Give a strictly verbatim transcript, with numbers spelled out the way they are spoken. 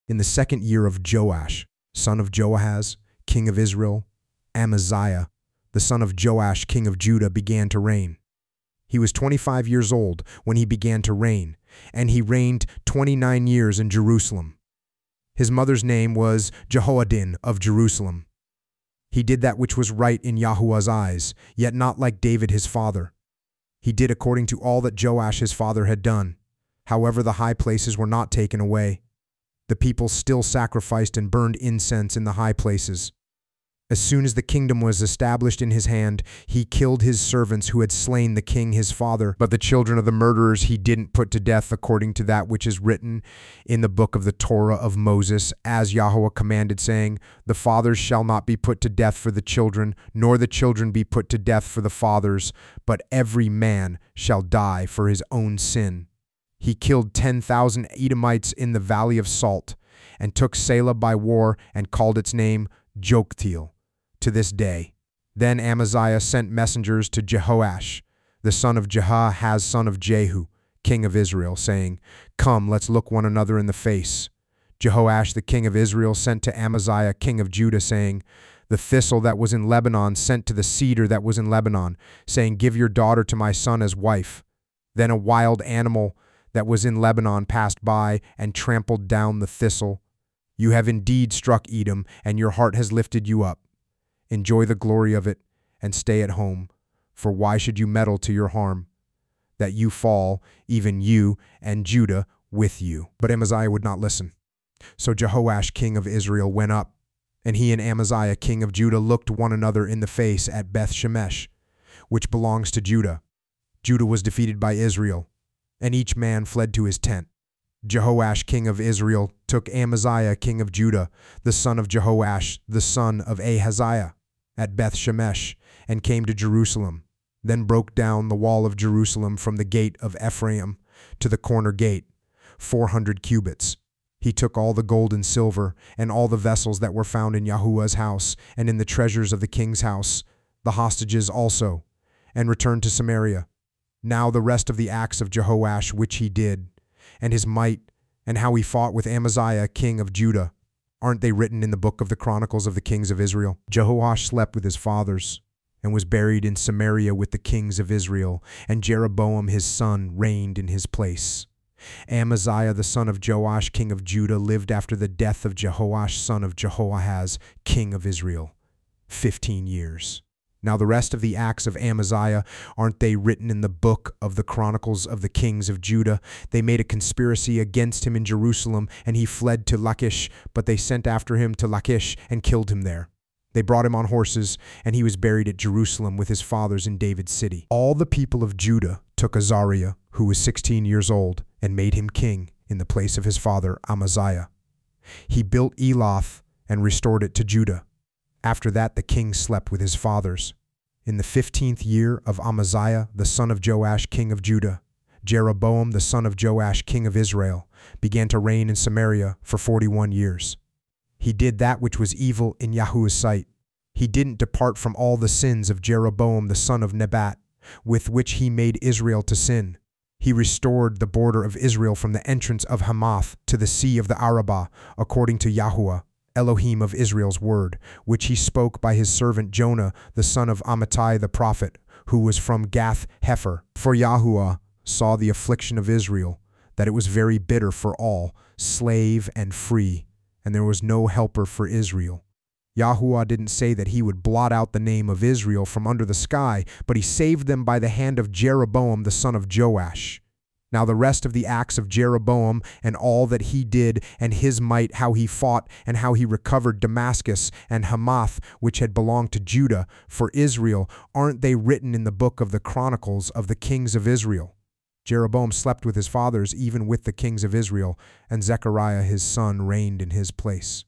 In the second year of Joash, son of Joahaz, king of Israel, Amaziah, the son of Joash, king of Judah, began to reign. He was twenty-five years old when he began to reign, and he reigned twenty-nine years in Jerusalem. His mother's name was Jehoaddin of Jerusalem. He did that which was right in Yahuwah's eyes, yet not like David his father. He did according to all that Joash his father had done. However, the high places were not taken away. The people still sacrificed and burned incense in the high places. As soon as the kingdom was established in his hand, he killed his servants who had slain the king his father. But the children of the murderers he didn't put to death according to that which is written in the book of the Torah of Moses, as Yahuwah commanded, saying, "The fathers shall not be put to death for the children, nor the children be put to death for the fathers, but every man shall die for his own sin." He killed ten thousand Edomites in the valley of Salt, and took Selah by war, and called its name Joktheel to this day. Then Amaziah sent messengers to Jehoash, the son of Jehoahaz, son of Jehu, king of Israel, saying, "Come, let's look one another in the face." Jehoash, the king of Israel, sent to Amaziah, king of Judah, saying, "The thistle that was in Lebanon sent to the cedar that was in Lebanon, saying, 'Give your daughter to my son as wife.' Then a wild animal that was in Lebanon passed by and trampled down the thistle. You have indeed struck Edom, and your heart has lifted you up. Enjoy the glory of it, and stay at home, for why should you meddle to your harm, that you fall, even you and Judah with you?" But Amaziah would not listen. So Jehoash, king of Israel, went up, and he and Amaziah, king of Judah, looked one another in the face at Beth Shemesh, which belongs to Judah. Judah was defeated by Israel, and each man fled to his tent. Jehoash, king of Israel, took Amaziah, king of Judah, the son of Jehoash, the son of Ahaziah, at Beth Shemesh, and came to Jerusalem, then broke down the wall of Jerusalem from the gate of Ephraim to the corner gate, four hundred cubits. He took all the gold and silver, and all the vessels that were found in Yahuwah's house, and in the treasures of the king's house, the hostages also, and returned to Samaria. Now the rest of the acts of Jehoash which he did, and his might, and how he fought with Amaziah, king of Judah, aren't they written in the book of the Chronicles of the kings of Israel? Jehoash slept with his fathers, and was buried in Samaria with the kings of Israel, and Jeroboam his son reigned in his place. Amaziah the son of Joash, king of Judah, lived after the death of Jehoash son of Jehoahaz, king of Israel, fifteen years. Now the rest of the acts of Amaziah, aren't they written in the book of the Chronicles of the kings of Judah? They made a conspiracy against him in Jerusalem, and he fled to Lachish, but they sent after him to Lachish and killed him there. They brought him on horses, and he was buried at Jerusalem with his fathers in David's city. All the people of Judah took Azariah, who was sixteen years old, and made him king in the place of his father Amaziah. He built Eloth and restored it to Judah. After that the king slept with his fathers. In the fifteenth year of Amaziah, the son of Joash, king of Judah, Jeroboam, the son of Joash, king of Israel, began to reign in Samaria for forty-one years. He did that which was evil in Yahuwah's sight. He didn't depart from all the sins of Jeroboam, the son of Nebat, with which he made Israel to sin. He restored the border of Israel from the entrance of Hamath to the sea of the Arabah, according to Yahuwah, Elohim of Israel's word, which he spoke by his servant Jonah, the son of Amittai the prophet, who was from Gath Hepher. For Yahuwah saw the affliction of Israel, that it was very bitter for all, slave and free, and there was no helper for Israel. Yahuwah didn't say that he would blot out the name of Israel from under the sky, but he saved them by the hand of Jeroboam the son of Joash. Now the rest of the acts of Jeroboam, and all that he did, and his might, how he fought, and how he recovered Damascus and Hamath, which had belonged to Judah, for Israel, aren't they written in the book of the Chronicles of the kings of Israel? Jeroboam slept with his fathers, even with the kings of Israel, and Zechariah his son reigned in his place.